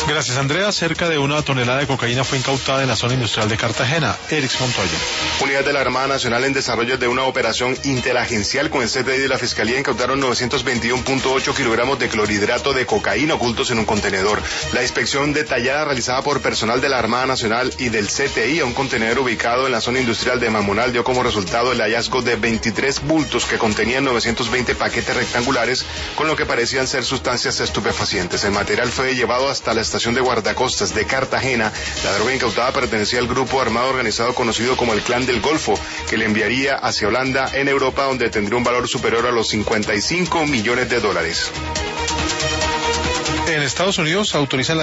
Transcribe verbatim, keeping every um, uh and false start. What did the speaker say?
Gracias, Andrea. Cerca de una tonelada de cocaína fue incautada en la zona industrial de Cartagena. Erix Montoya. Unidades de la Armada Nacional en desarrollo de una operación interagencial con el C T I de la Fiscalía incautaron novecientos veintiuno punto ocho kilogramos de clorhidrato de cocaína ocultos en un contenedor. La inspección detallada realizada por personal de la Armada Nacional y del C T I a un contenedor ubicado en la zona industrial de Mamonal dio como resultado el hallazgo de veintitrés bultos que contenían novecientos veinte paquetes rectangulares con lo que parecían ser sustancias estupefacientes. El material fue llevado hasta la estación de guardacostas de Cartagena. La droga incautada pertenecía al grupo armado organizado conocido como el Clan del Golfo, que le enviaría hacia Holanda en Europa, donde tendría un valor superior a los cincuenta y cinco millones de dólares. En Estados Unidos autorizan la